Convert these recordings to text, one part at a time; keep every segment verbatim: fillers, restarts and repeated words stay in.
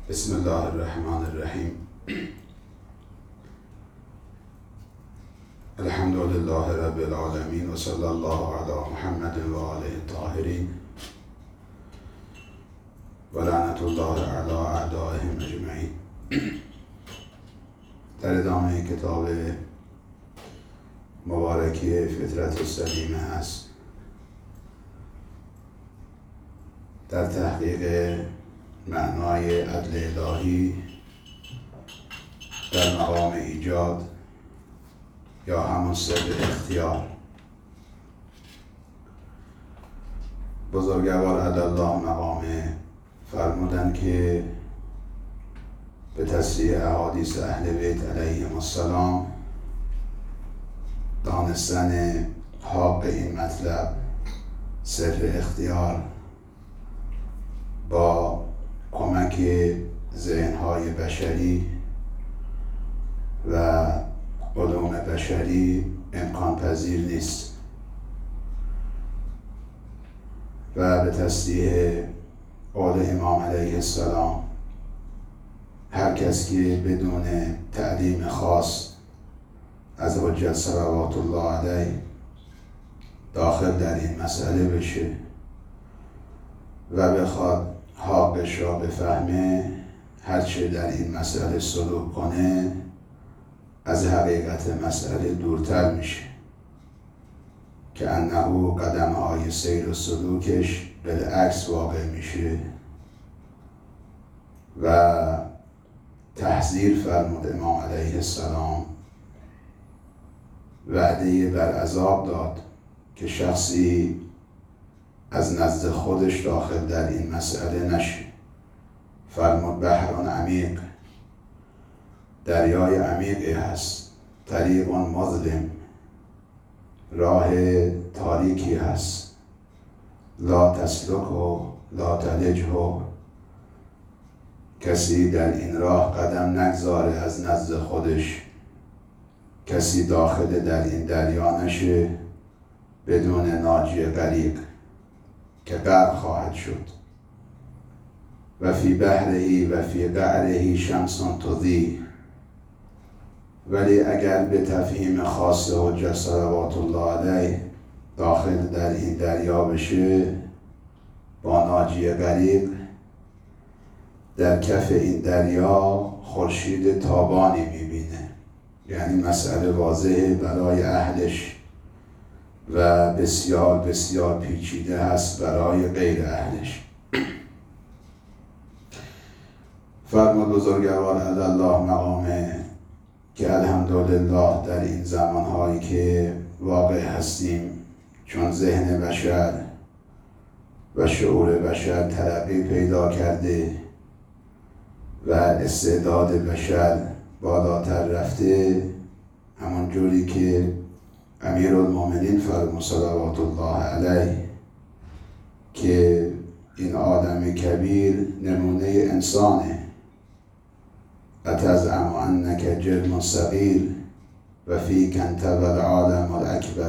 بسم الله الرحمن الرحیم. الحمد لله رب العالمین و صلی الله علی محمد و آله الطاهرین و لعنت الله علی اعدائهم اجمعین. در ادامه کتاب مبارکی فطرت السلیمه است. در تحقیق معنای عدل الهی در مقام ایجاد یا همون سر اختیار. بزرگوار عدالله مقامه فرمودن که به تصریح احادیث اهل بیت علیهم السلام دانستن حق این مطلب سر اختیار با کمک ذهن‌های بشری و علوم بشری امکان پذیر نیست و به تصریح قول امام علیه السلام هر کس که بدون تعلیم خاص از حجت صلوات الله علیه داخل در این مسئله بشه و بخواد حقش را بفهمه، هرچه در این مسئله سلوک کنه از حقیقت مسئله دورتر میشه که انه قدم های سیر و سلوکش بالعکس واقع میشه و تحذیر فرمود امام علیه السلام، وعده بر عذاب داد که شخصی از نزد خودش داخل در این مسئله نشه. فرمود بحر عمیق، دریای عمیقی هست، طریق مظلم، راه تاریکی هست، لا تسلکه لا تلجه، کسی در این راه قدم نگذاره از نزد خودش، کسی داخل در این دریا نشه بدون ناجی غریق که غرق خواهد شد. و فی بحرهی و فی قعرهی شمس تضیء، ولی اگر به تفهیم خاص حجت صلوات الله علیه داخل در این دریا بشه با ناجی غریق، در کف این دریا خورشید تابانی میبینه، یعنی مسئله واضحه برای اهلش و بسیار بسیار پیچیده هست برای غیر اهلش. فرمود بزرگوار عدالله مقامه که الحمدلله در این زمانهایی که واقع هستیم، چون ذهن بشر و شعور بشر ترقی پیدا کرده و استعداد بشر بالاتر رفته، همون جوری که امیرالمومنین فرمود صلوات الله علیه که این آدم کبیر نمونه انسانه، اتزعم انک جرم صغیر و فیک انت و العالم الاکبر.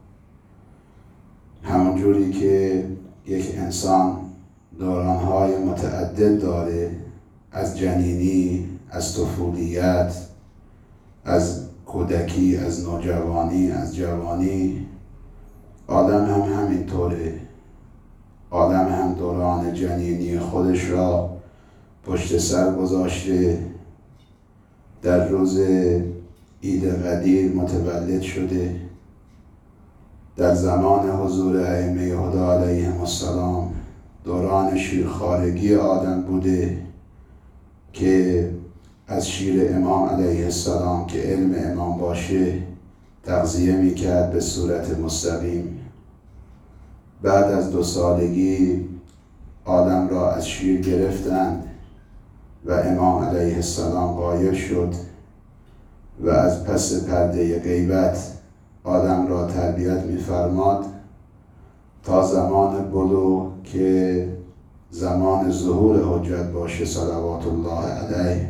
همون جوری که یک انسان دورانهای متعدد داره، از جنینی، از طفولیت، از کودکی، از نوجوانی، از جوانی، آدم هم همینطوره. آدم هم دوران جنینی خودش را پشت سر گذاشته، در روز عید قدیر متولد شده، در زمان حضور ائمه هدی علیهم السلام دوران شیرخوارگی آدم بوده که از شیر امام علیه السلام که علم امام باشه تغذیه میکرد به صورت مستقیم. بعد از دو سالگی آدم را از شیر گرفتند و امام علیه السلام غایب شد و از پس پرده غیبت آدم را تربیت می‌فرماد تا زمان بلوغ که زمان ظهور حجت باشه صلوات الله علیه.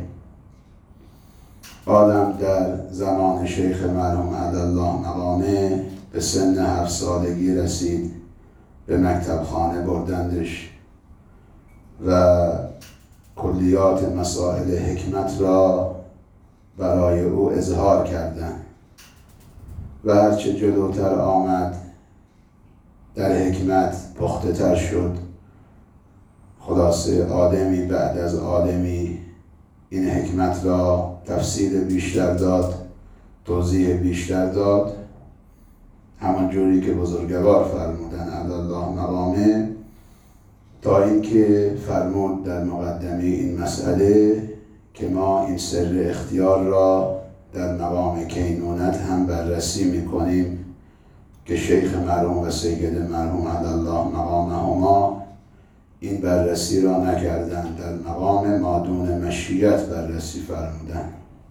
آدم در زمان شیخ مرحوم عدالله مقامه به سن هفت سالگی رسید، به مکتب خانه بردندش و کلیات مسائل حکمت را برای او اظهار کردند و هرچه جلوتر آمد در حکمت پخته تر شد. خلاصه آدمی بعد از آدمی این حکمت را تفسیر بیشتر داد، توضیح بیشتر داد، همان جوری که بزرگوار فرمودن علی الله مقامه، تا اینکه فرمود در مقدمه این مسئله که ما این سر اختیار را در مقام کینونت هم بررسی میکنیم که شیخ مرحوم و سید مرحوم علی الله مقامهما این بررسی را نکردند، در مقام مادون مشیت بررسی فرمودند.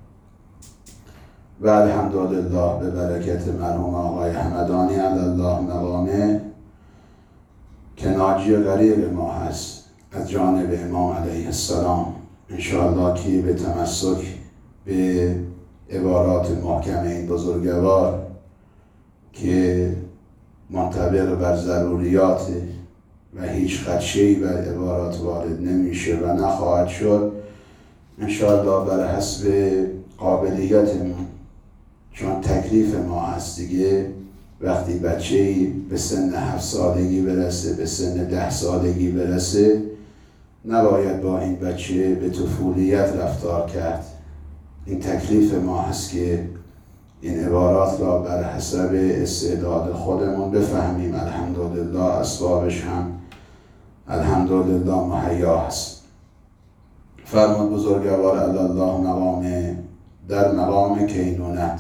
و الحمدلله به برکت مرحوم آقای حمدانی علی الله مقامه که ناجی غریق ما هست از جانب امام علیه السلام، انشاءالله که به تمسک به عبارات محکم این بزرگوار که منطبق بر ضروریات و هیچ خدشه‌ای بر عبارات وارد نمیشه و نخواهد شد، انشاءالله بر حسب قابلیتمون، چون تکلیف ما هست دیگه، وقتی بچه‌ای به سن هفت سالگی برسه، به سن ده سالگی برسه، نباید با این بچه به طفولیت رفتار کرد. این تکلیف ما هست که این عبارات را بر حسب استعداد خودمون بفهمیم. الحمدلله اسبابش هم الحمدلله مهیا هست. فرمود بزرگوار علی الله مقامه در مقام کینونت.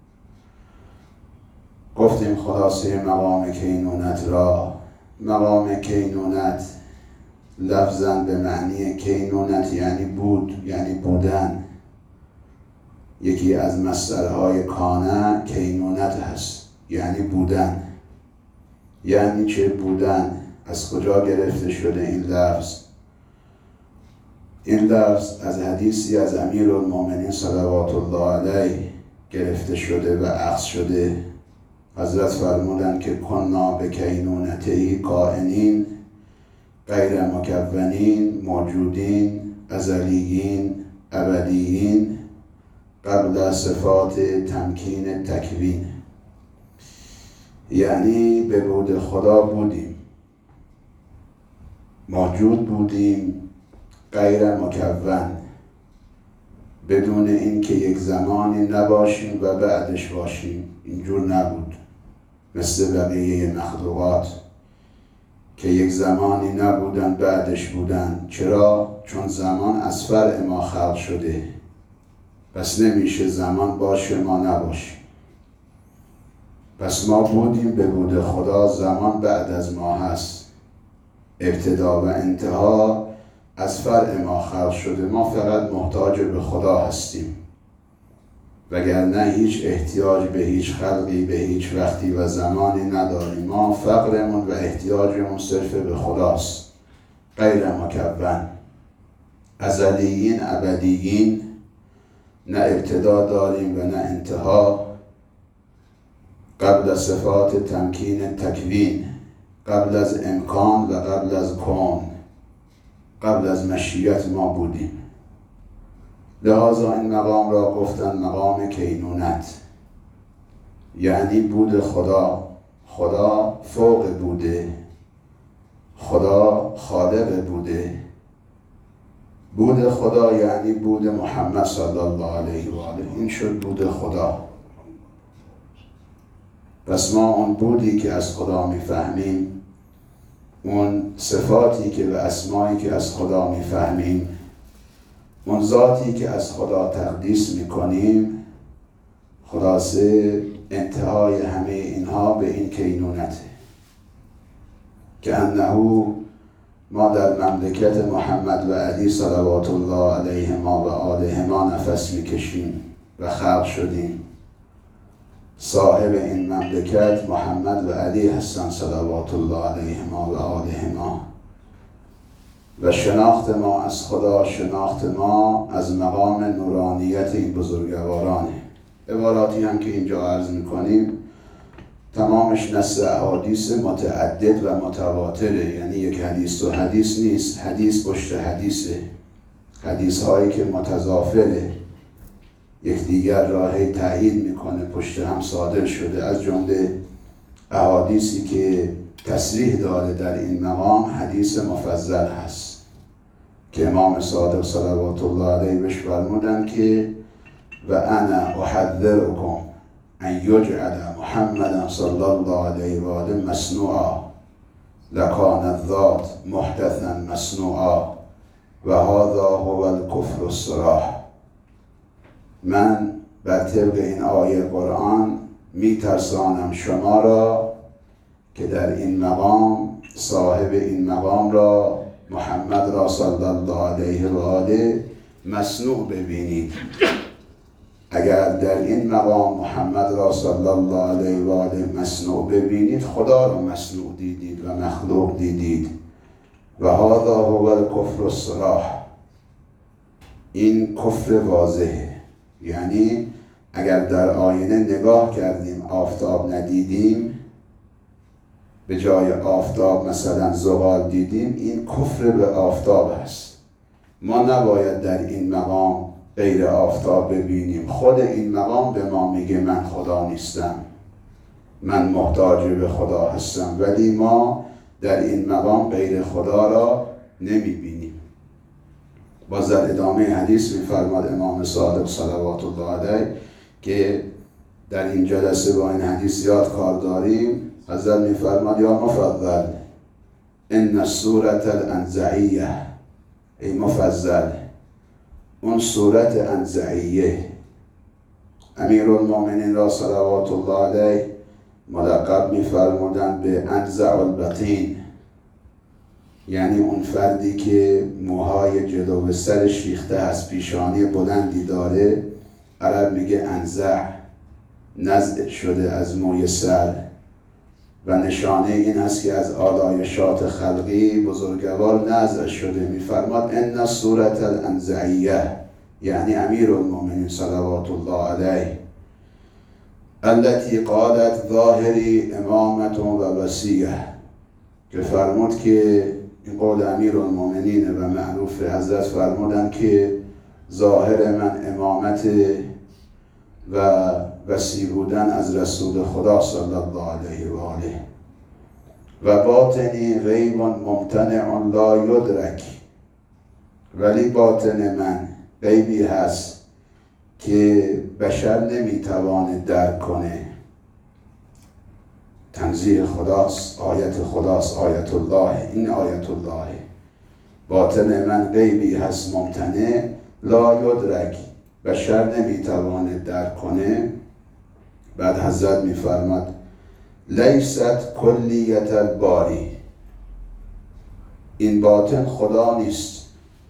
گفتیم خلاصه مقام کینونت را، مقام کینونت لفظاً به معنی کینونت یعنی بود، یعنی بودن. یکی از مصدرهای کانه کینونت هست، یعنی بودن. یعنی چه بودن؟ از کجا گرفته شده این لفظ؟ این لفظ از حدیثی از امیرالمومنین صلوات الله علیه گرفته شده و اخذ شده. حضرت فرمودند که کنا به کینونتی کائنین غیر مکونین موجودین ازلیین ابدیین قبل صفات تمکین تکوین. یعنی به بود خدا بودیم، موجود بودیم، غیر مکون، بدون اینکه یک زمانی نباشیم و بعدش باشیم. اینجور نبود مثل بقیه مخلوقات که یک زمانی نبودن بعدش بودن. چرا؟ چون زمان از فرع ما خلق شده، پس نمیشه زمان باشه ما نباشیم. پس ما بودیم به بود خدا، زمان بعد از ما هست، ابتدا و انتها از فرع ما خلق شده. ما فقط محتاج به خدا هستیم، وگرنه هیچ احتیاج به هیچ خلقی به هیچ وقتی و زمانی نداریم. ما فقرمون و احتیاجمون صرف به خداست، غیر مکون، ازلیین ابدیین، نه ابتدا داریم و نه انتها. قبل صفات تمکین تکوین، قبل از امکان و قبل از کون، قبل از مشیت ما بودیم. لذا این مقام را گفتن مقام کینونت، یعنی بود خدا. خدا فوق بوده، خدا خالق بوده. بود خدا یعنی بود محمد صلی الله علیه و آله، این شد بود خدا. پس ما اون بودی که از خدا میفهمیم، اون صفاتی که و اسمایی که از خدا میفهمیم، اون ذاتی که از خدا تقدیس میکنیم، خلاصه انتهای همه اینها به این کینونته که انه ما در مملکت محمد و علی صلوات الله علیهما و آلهما نفس میکشیم و خلق شدیم. صاحب این مملکت محمد و علی هستن صلوات الله علیهما و آلهما. و شناخت ما از خدا، شناخت ما از مقام نورانیت این بزرگوارانه. عباراتی هم که اینجا عرض میکنیم تمامش نص احادیث متعدد و متواتره، یعنی یک حدیث و حدیث نیست، حدیث پشت حدیثه. حدیث هایی که متضافره، یکدیگر را هی تایید میکنه، پشت هم صادر شده، از جمله احادیثی که تصریح داره در این مقام حدیث مفضل هست که امام صادق صلوات الله علیه بهش فرمودن که و انا احذرکم ان یجعل محمد صلی الله علیه و آله مصنوعا لکان الذات محدثا مصنوعا و هذا هو الکفر الصراح. من بر طبق این آیه قرآن می ترسانم شما را که در این مقام صاحب این مقام را محمد را صلی الله علیه و آله مصنوع ببینید. اگر در این مقام محمد را صلی الله علیه و آله مصنوع ببینید، خدا را مصنوع دیدید و مخلوق دیدید. و هذا هو الکفر الصراح، این کفر واضحه. یعنی اگر در آینه نگاه کردیم آفتاب ندیدیم، به جای آفتاب مثلا زغال دیدیم، این کفر به آفتاب است. ما نباید در این مقام غیر آفتاب ببینیم. خود این مقام به ما میگه من خدا نیستم، من محتاج به خدا هستم، ولی ما در این مقام غیر خدا را نمیبینیم. باز در ادامه حدیث میفرماد امام صادق صلوات الله علیه که در این جلسه با این حدیث زیاد کار داریم. حضرت میفرماد یا مفضل ان الصورة الانزعیه، ای مفضل اون صورت انزعیه. امیرالمومنین را صلوات الله علیه ملقب میفرمودن به انزع البطین، یعنی اون فردی که موهای جلو سرش ریخته هست، پیشانی بلندی داره، عرب میگه انزع، نزع شده از موی سر. و نشانه این هست که از آلایشات خلقی بزرگوار نزع شده. میفرماد ان الصورة الانزعیه، یعنی امیرالمومنین صلوات الله علیه التي قالت ظاهری امامت و وصیه، که فرمود که این قول امیرالمومنین و معروف حضرت فرمودن که ظاهر من امامت و وصی بودن از رسول خدا صلی الله علیه و آله، و باطنی غیب ممتنع لا یدرک، ولی باطن من غیبی هست که بشر نمیتوانه درک کنه. تنزیه خداست، آیت خداست، آیت الله، این آیت الله. باطن من غیبی هست ممتنع لا یدرک، بشر نمیتوانه درک کنه. بعد حضرت میفرماد لیست کلیت الباری، این باطن خدا نیست.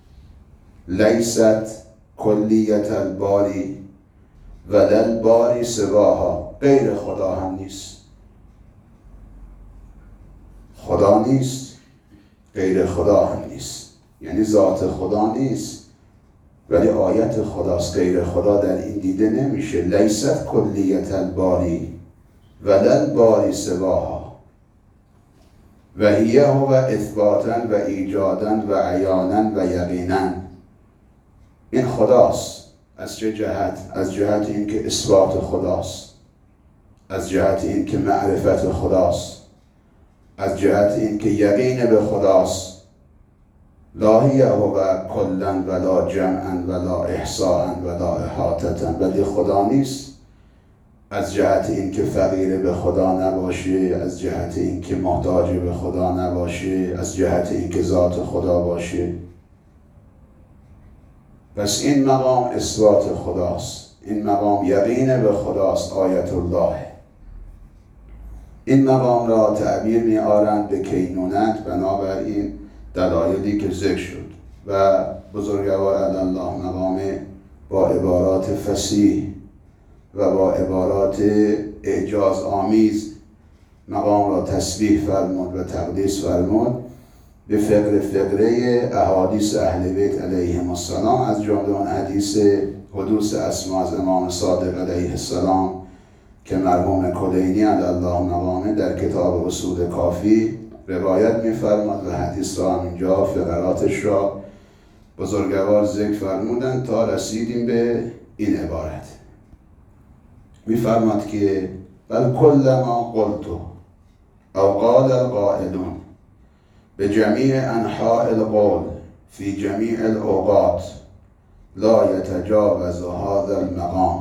لیست کلیت الباری ولل باری سواها، غیر خدا هم نیست. خدا نیست، غیر خدا هم نیست، یعنی ذات خدا نیست ولی آیت خداست. غیر خدا در این دیده نمیشه. لیست کلیت الباری ولل باری سواها و هیه هو اثباتا و ایجادا و عیانا و یقینا. این خداست. از چه جهت؟ از جهت این که اثبات خداست، از جهت این که معرفت خداست، از جهت این که یقین به خداست. لا هی هو کلا ولا جمعا ولا احصاء ولا احاطتا، ولی خدا نیست از جهت این که فقیر به خدا نباشه، از جهت این که محتاج به خدا نباشه، از جهت این که ذات خدا باشه. پس این مقام اثبات خداست، این مقام یقین به خداست، آیت الله. این مقام را تعبیر می آرند به کینونت، بنابراین دلایلی که ذکر شد و بزرگوار الله مقام با عبارات فصیح و با عبارات اعجاز آمیز مقام را تسبیح فرمود و تقدیس فرمود. به فقره فقره احادیث اهل بیت علیهم السلام، از جمله اون حدیث حدوث اسما از امام صادق علیه السلام که مرحوم کلینی علی الله مقامه در کتاب اصول کافی روایت می‌فرماد و حدیث را اینجا فقراتش را بزرگوار ذکر فرمودن تا رسیدیم به این عبارت. میفرماد که بل کل ما قلتو او قال القائلون به جمیع انحاء القول فی جمیع الاوقات لا یتجاوز هذا المقام.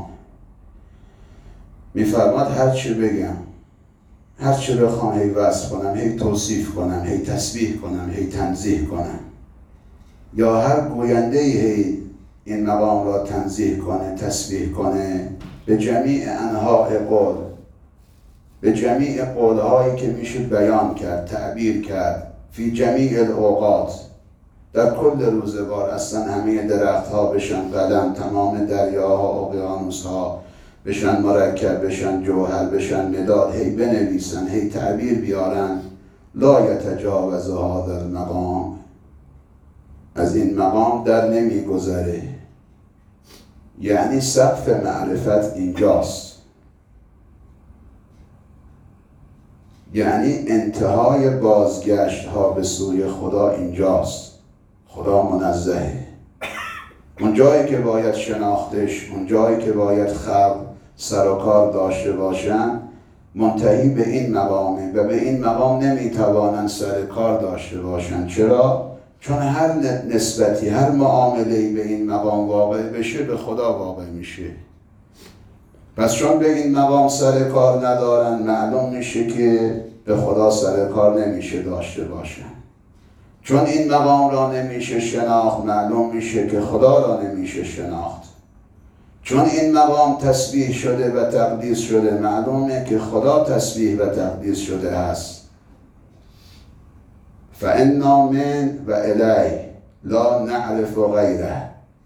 میفرماد هر چی بگم، هر چی بخوام هی وصف کنم، هی توصیف کنم، هی تسبیح کنم، هی تنزیه کنم، یا هر گوینده هی این مقام را تنزیه کنه، تسبیح کنه، به جمیع انحاء قول، به جمیع قولهایی که میشه بیان کرد، تعبیر کرد، فی جمیع الاوقات، در کل روزگار، اصلا همه درخت ها بشن قلم، تمام دریاها، اقیانوس ها بشن مرکب، بشن جوهر، بشن مداد، هی بنویسن، هی تعبیر بیارن، لا یتجاوز هذا المقام، از این مقام در نمی گذره. یعنی سقف معرفت اینجاست، یعنی انتهای بازگشت ها به سوی خدا اینجاست. خدا منزهه. اون جایی که باید شناختش، اون جایی که باید خلق سر و کار داشته باشن، منتهی به این مقامه و به این مقام نمیتوانن سر کار داشته باشن. چرا؟ چون هر نسبتی، هر معامله‌ای به این مقام واقع بشه به خدا واقع میشه. پس چون به این مقام سر کار ندارن، معلوم میشه که به خدا سر کار نمیشه داشته باشن. چون این مقام را نمیشه شناخت، معلوم میشه که خدا را نمیشه شناخت. چون این مقام تسبیح شده و تقدیس شده، معلومه که خدا تسبیح و تقدیس شده است. فانا من و الیه لا نعرف غیره.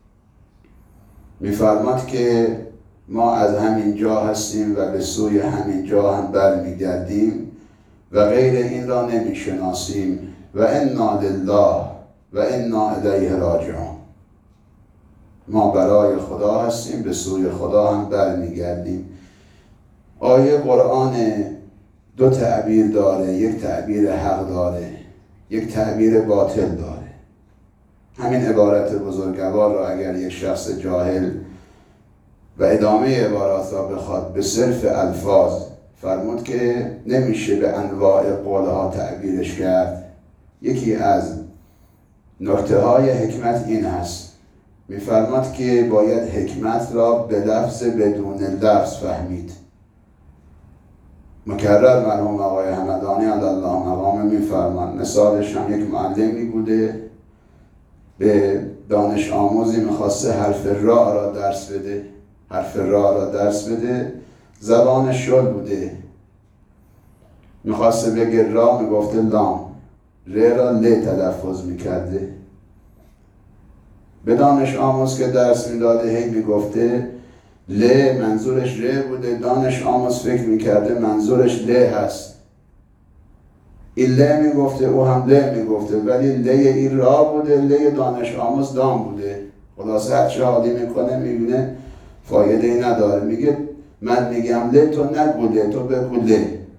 میفرماد که ما از همین جا هستیم و به سوی همین جا هم برمیگردیم و غیر این را نمیشناسیم. و انا لله و انا الیه راجعون. ما برای خدا هستیم، به سوی خدا هم برمیگردیم. آیه قرآن دو تعبیر داره، یک تعبیر حق داره، یک تعبیر باطل داره. همین عبارت بزرگوار را اگر یک شخص جاهل و ادامه عبارات را بخواد به صرف الفاظ، فرمود که نمیشه به انواع قولها تعبیرش کرد. یکی از نکته های حکمت این هست، میفرماد که باید حکمت را به لفظ بدون لفظ فهمید. مکرر مرحوم آقای همدانی علی الله مقام میفرمان، مثالش هم یک معلمی بوده، به دانش آموزی میخواسته حرف را را درس بده، حرف را را درس بده، زبان شل بوده، میخواسته بگه را، میگفته لام، ر را ل تلفظ میکرده. به دانش آموز که درس میداده هی میگفته ل، منظورش ر بوده، دانش آموز فکر میکرده منظورش ل هست. این ل میگفته، او هم ل میگفته، ولی ل این را بوده، ل دانش آموز دام بوده. خلاصه هر چه حالی میکنه میبینه فایده ای نداره، میگه من میگم ل، تو نگو ل، تو بگو ل.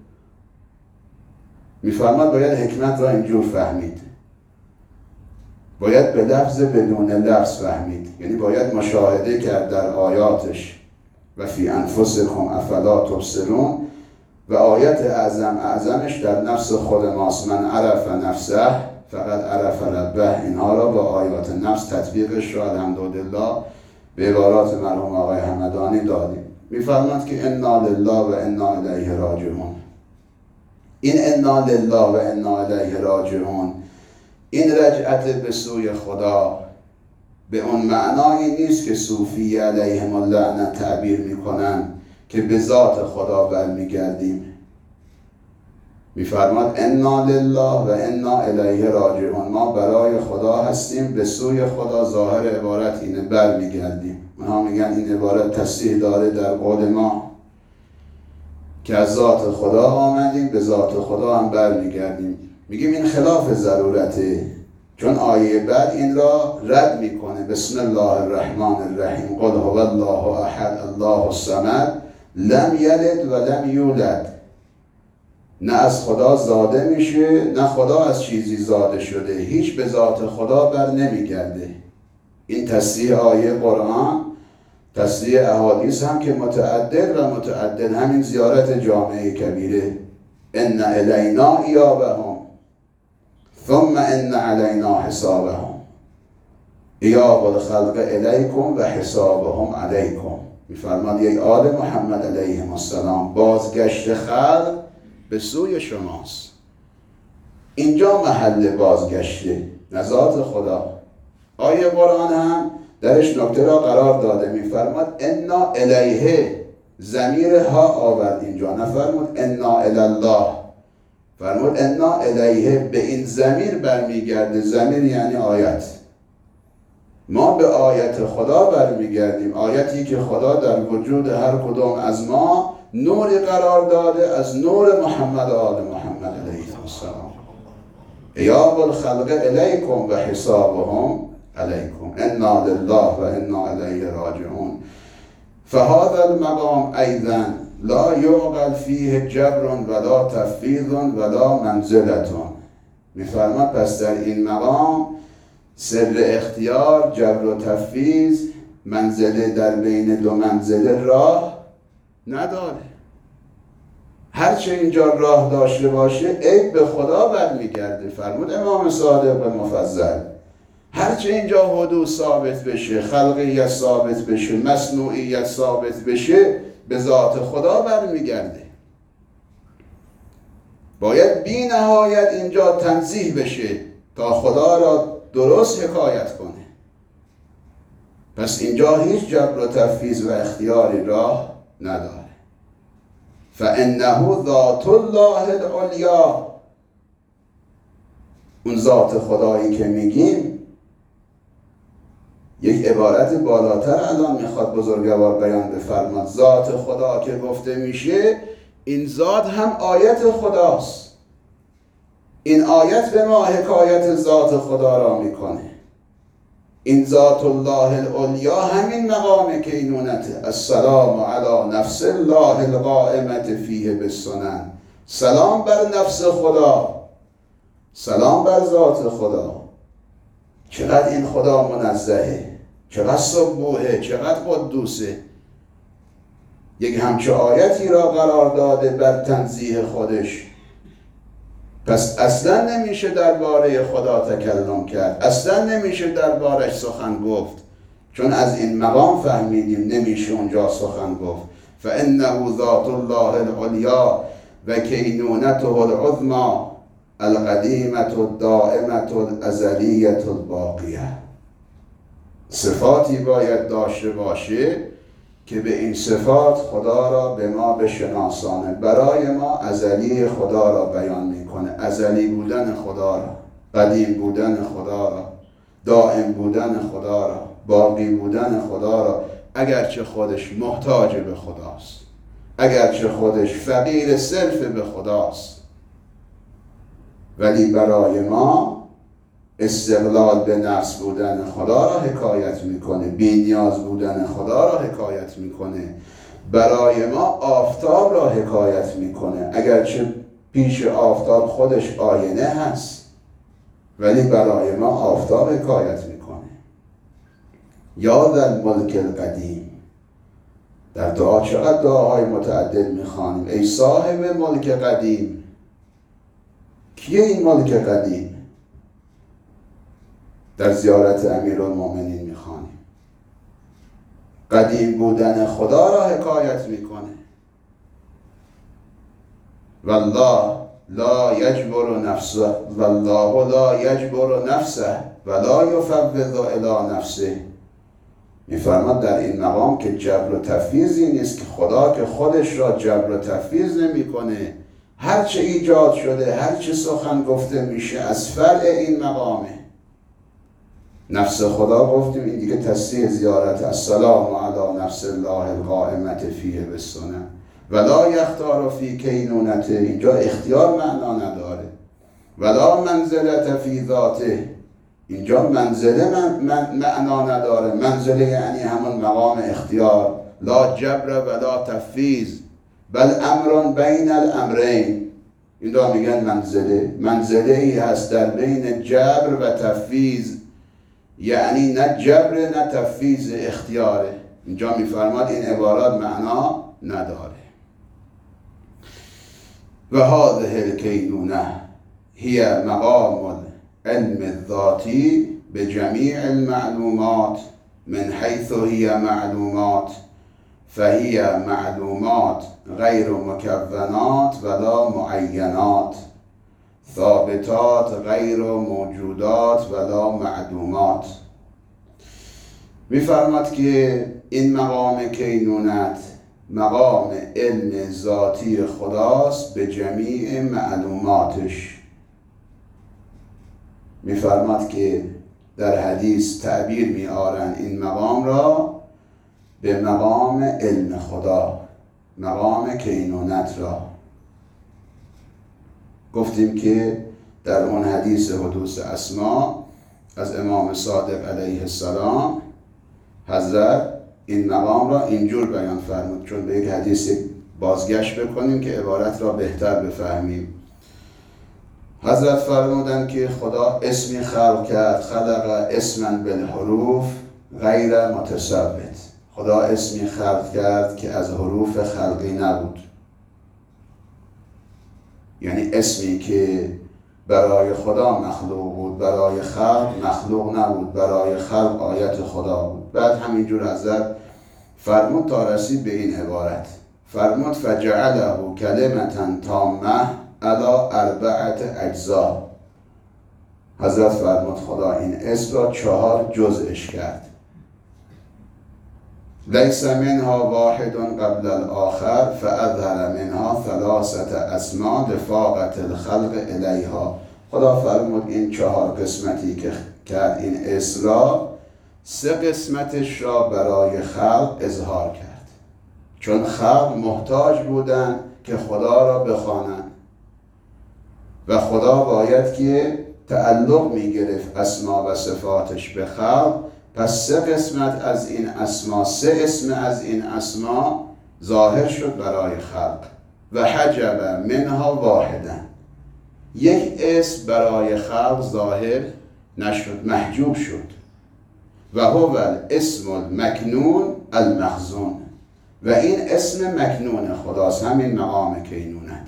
میفرماد باید حکمت را اینجور فهمید، باید به لفظ بدون لفظ فهمید. یعنی باید مشاهده کرد در آیاتش و فی انفسکم افلا تبصرون، و آیت اعظم اعظمش در نفس خود ماست، من عرف نفسه فقط عرف ربه. اینها را با آیات نفس تطبیقش را الحمدلله به عبارات مرحوم آقای همدانی دادیم. میفرماد که انا لله و انا الیه راجعون. این انا لله و انا الیه راجعون، این رجعت به سوی خدا به اون معنایی نیست که صوفی علیهم اللعنه تعبیر میکنن که به ذات خدا برمیگردیم. میفرماد انا لله و انا الیه راجعون، ما برای خدا هستیم، به سوی خدا. ظاهر عبارت اینه، برمیگردیم. اونها میگن این عبارت تصریح داره در قول ما که از ذات خدا آمدیم، به ذات خدا هم برمیگردیم. میگیم این خلاف ضرورته، چون آیه بعد این را رد میکنه. بسم الله الرحمن الرحیم، قل هو الله احد الله الصمد لم یلد و لم یولد. نه از خدا زاده میشه، نه خدا از چیزی زاده شده، هیچ به ذات خدا بر نمیگرده. این تصریح آیه قرآن، تصریح احادیث هم که متعدد و متعدد، همین زیارت جامعه کبیره، ان الینا ایابهم ثم ان علینا حسابهم، ایاب الخلق الیکم و حسابهم علیکم. میفرماد ای آل محمد علیه السلام، بازگشت خلق به سوی شماست. اینجا محل بازگشته نزاد خدا. آیه قرآن هم درش نکته را قرار داده، میفرماد انا الیه، ضمیر ها آورد اینجا، نفرمود انا الله، فرمود انا الیه، به این ضمیر برمیگرده. ضمیر یعنی آیت، ما به آیت خدا برمیگردیم، آیتی که خدا در وجود هر کدام از ما نوری قرار داده از نور محمد و آل محمد علیه السلام. ایاب الخلق الیکم و حسابهم علیکم، انا لله و انا الیه راجعون. فهذا المقام ایضا لا یعقل فیه جبر ولا تفویض ولا منزلة. میفرماد پس در این مقام سر اختیار، جبر و تفویض، منزله در بین دو منزله راه نداره. هرچه اینجا راه داشته باشه عیب به خدا برمیگرده. فرمود امام صادق مفضل، هرچه اینجا حدوث ثابت بشه، خلقیت ثابت بشه، مصنوعیت ثابت بشه، به ذات خدا برمیگرده. باید بی نهایت اینجا تنزیه بشه تا خدا را درست حکایت کنه. پس اینجا هیچ جبر و تفویض و اختیاری راه نداره. فانه ذات الله العلیا، اون ذات خدایی که میگیم یک عبارت بالاتر الان میخواد بزرگوار بیان بفرماد. ذات خدا که گفته میشه، این ذات هم آیت خداست. این آیت به ما حکایت ذات خدا را میکنه. این ذات الله العلیا همین مقام کینونته. السلام علی نفس الله القائمة فیه بالسنن، سلام بر نفس خدا، سلام بر ذات خدا. چقدر این خدا منزهه، چقدر سبوحه، چقدر قدوسه. یک همچه آیتی را قرار داده بر تنزیه خودش. پس اصلا نمیشه درباره خدا تکلم کرد، اصلا نمیشه دربارش سخن گفت، چون از این مقام فهمیدیم نمیشه اونجا سخن گفت. فانه ذات الله العلیا و کینونته العظمی القدیمة الدائمة الازلیة الباقیه. صفاتی باید داشته باشه که به این صفات خدا را به ما بشناسانه، برای ما ازلی خدا را بیان میکنه، ازلی بودن خدا را، قدیم بودن خدا را، دائم بودن خدا را، باقی بودن خدا را. اگرچه خودش محتاج به خداست، اگرچه خودش فقیر صرف به خداست، ولی برای ما استقلال به نفس بودن خدا را حکایت میکنه، بی نیاز بودن خدا را حکایت میکنه، برای ما آفتاب را حکایت میکنه. اگرچه پیش آفتاب خودش آینه هست، ولی برای ما آفتاب حکایت میکنه. یا ذا الملک القدیم، در دعا چقدر دعاهای متعدد میخوانیم. ای صاحب ملک قدیم. کیه این ملک قدیم؟ در زیارت امیرالمومنین میخوانیم. قدیم بودن خدا را حکایت میکنه. والله لا یجبر نفسه، والله لا یجبر نفسه ولا یفوض الی نفسه. میفرماد در این مقام که جبر و تفویضی نیست، که خدا که خودش را جبر و تفویض نمیکنه. هر چه ایجاد شده، هر چه سخن گفته میشه از فرع این مقامه. نفس خدا گفتیم، این دیگه تصریح زیارت. السلام علی نفس الله القائمة فیه بالسنن ولا یختار فی کینونته، اینجا اختیار معنا نداره. ولا منزلت فی ذاته، اینجا منزله من من معنا نداره. منزله یعنی همون مقام اختیار. لا جبر ولا تفویض بل امر بین الامرین. این دو میگن منزله. منزله ای هست در بین جبر و تفویض، یعنی نه جبر نه تفویض اختیاره. اینجا میفرماد این عبارات معنا نداره. و هذه الکینونه هی مقام العلم الذاتی بجمیع المعلومات من حیث هی معلومات فهی معلومات غیر مکونات ولا معینات ثابتات غیر موجودات ولا معدومات. میفرماد که این مقام کینونت مقام علم ذاتی خداست به جمیع معلوماتش. میفرماد که در حدیث تعبیر میآورند این مقام را به مقام علم خدا، مقام کینونت را. گفتیم که در اون حدیث حدوث اسما از امام صادق علیه السلام حضرت این مقام را اینجور بیان فرمود. چون به یک حدیث بازگشت بکنیم که عبارت را بهتر بفهمیم. حضرت فرمودند که خدا اسمی خلق کرد، خلق اسما بالحروف غیر متثبت. خدا اسمی خلق کرد که از حروف خلقی نبود، یعنی اسمی که برای خدا مخلوق بود، برای خلق مخلوق نبود، برای خلق آیت خدا بود. بعد همینجور حضرت فرمود تا رسید به این عبارت، فرمود فجعله کلمة تامه علی اربعت اجزا. حضرت فرمود خدا این اسم را چهار جزءش کرد. لیس منها واحد قبل الاخر فاظهر منها ثلاثه اسماء لفاقة الخلق الیها. خدا فرمود این چهار قسمتی که کرد این اسم را، سه قسمتش را برای خلق اظهار کرد، چون خلق محتاج بودن که خدا را بخوانند و خدا باید که تعلق می گرفت اسما و صفاتش به خلق. پس سه قسمت از این اسما، سه اسم از این اسما ظاهر شد برای خلق. و حجب منها واحدا، یک اسم برای خلق ظاهر نشد، محجوب شد. و هو الاسم المکنون المخزون، و این اسم مکنون خداست، همین مقام کینونت.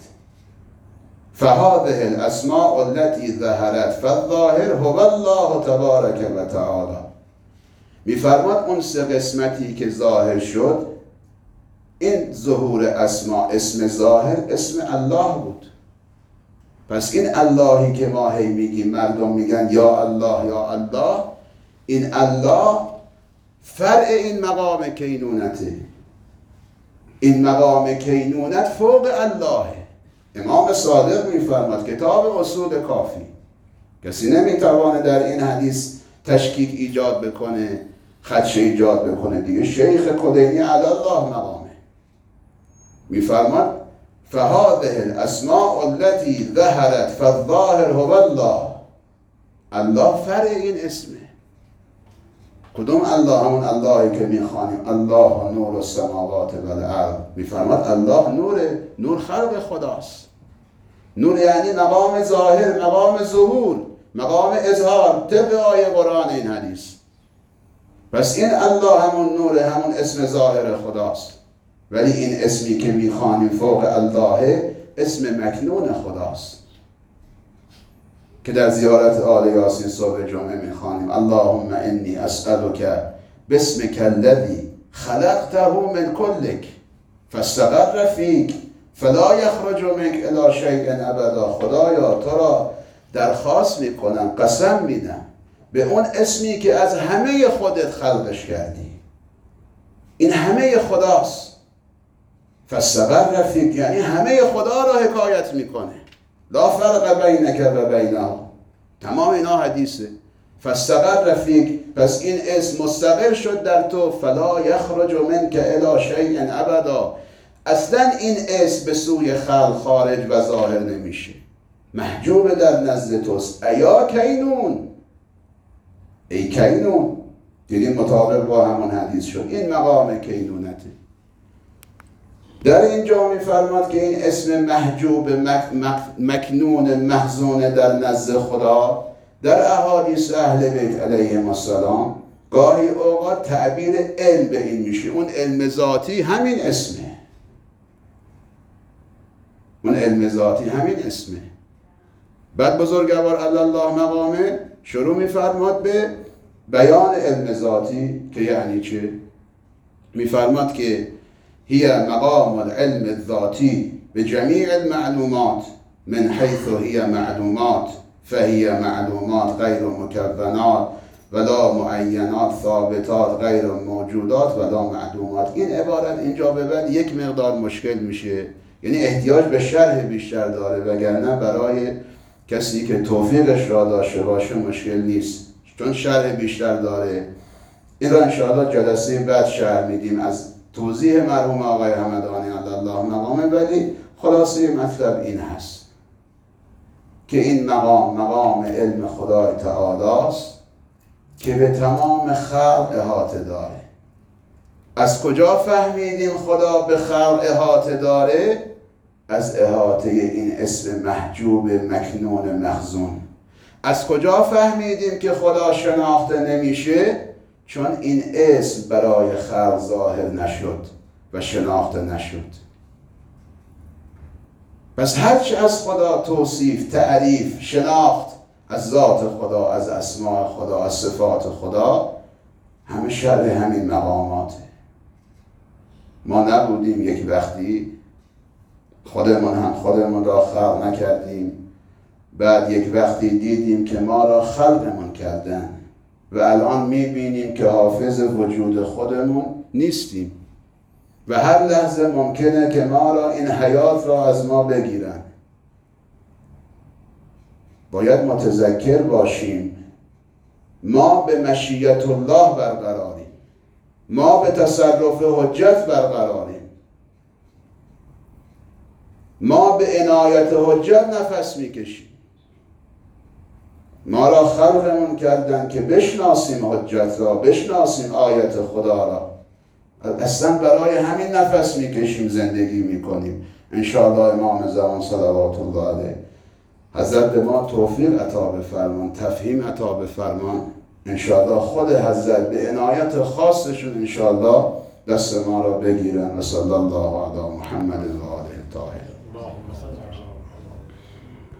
فهذه الاسماء التي ظهرت فالظاهر هو الله تبارک و تعالی. میفرماد اون سه قسمتی که ظاهر شد، این ظهور اسما، اسم ظاهر اسم الله بود. پس این اللهی که ما هی میگیم، مردم میگن یا الله یا الله، این الله فرع این مقام کینونته. این مقام کینونت فوق الله. امام صادق میفرماد کتاب اصول کافی، کسی نمیتوانه در این حدیث تشکیک ایجاد بکنه، خدشه ایجاد بکنه دیگه. شیخ کلینی علی الله مقامه. میفرماد فهذه الاسماء التي ظهرت فالظاهر هو الله. الله فرع این اسمه. کدوم الله؟ همون اللهی که میخوانیم الله نور السماوات و الارض. میفرماد الله نور، نور خلق خداست. نور یعنی مقام ظاهر، مقام ظهور، مقام اظهار، طبق آیه قرآن این حدیث. پس این الله همون نور، همون اسم ظاهر خداست. ولی این اسمی که میخوانیم فوق الله اسم مکنون خداست که در زیارت آل یاسین صبح جمعه میخوانیم اللهم انی اسألک باسمک الذی خلقته من کلک فاستقر فیک فلا یخرج منک الی شیء ابدا. خدایا تو را درخواست میکنم، قسم میدم به اون اسمی که از همه خودت خلقش کردی، این همه خداست. فاستقر فیک یعنی همه خدا را حکایت میکنه. لا فرق بینک و بینه، تمام اینا حدیثه. فاستقر فیک، پس این اسم مستقر شد در تو. فلا یخرج منک الی شیء ابدا، اصلا این اسم به سوی خلق خارج و ظاهر نمیشه، محجوب در نزد توست. ایا کینون، ای کینون. دیدین مطابق با همون حدیث شد. این مقام کینونته. در اینجا میفرماد که این اسم محجوب مک، مک، مکنون مخزون در نزد خدا در احادیث اهل بیت علیهم السلام گاهی اوقات تعبیر علم به این میشه، اون علم ذاتی همین اسمه، اون علم ذاتی همین اسمه. بعد بزرگوار علی الله مقامه شروع میفرماد به بیان علم ذاتی که یعنی چه؟ میفرماد که هی مقام العلم الذاتی به جمیع المعلومات من حیث هی معلومات فهی معلومات غیر مکونات ولا معینات ثابتات غیر موجودات ولا معلومات. این عبارت اینجا به بعد یک مقدار مشکل میشه، یعنی احتیاج به شرح بیشتر داره، وگرنه برای کسی که توفیقش را داشته باشه مشکل نیست، چون شرح بیشتر داره. این را انشاءالله جلسه بعد شرح میدیم از توضیح مرحوم آقای همدانی علی الله مقامه. ولی خلاصه مطلب این هست که این مقام مقام علم خدای تعالی است که به تمام خلق احاطه داره. از کجا فهمیدیم خدا به خلق احاطه داره؟ از احاطه این اسم محجوب مکنون مخزون. از کجا فهمیدیم که خدا شناخته نمیشه؟ چون این اسم برای خلق ظاهر نشد و شناخته نشد. پس هرچه از خدا توصیف، تعریف، شناخت از ذات خدا، از اسماء خدا، از صفات خدا، همه شرح همین مقاماته. ما نبودیم یک وقتی خودمون هم خودمون را خلق نکردیم، بعد یک وقتی دیدیم که ما را خلقمون کردن و الان میبینیم که حافظ وجود خودمون نیستیم و هر لحظه ممکنه که ما را این حیات را از ما بگیرن. باید متذکر باشیم ما به مشیت الله برقراریم، ما به تصرف حجت برقراریم، ما به عنایت حجت نفس میکشیم. ما را خلقمون کردن که بشناسیم حجت را، بشناسیم آیت خدا را. اصلا برای همین نفس میکشیم، زندگی میکنیم. انشاءالله امام زمان صلوات الله علیه حضرت به ما توفیق عطا بفرمان، تفهیم عطا بفرمان. انشاءالله خود حضرت به عنایت خاصشون انشاءالله دست ما را بگیرن. و صلی الله علی محمد و آله الطاهرین.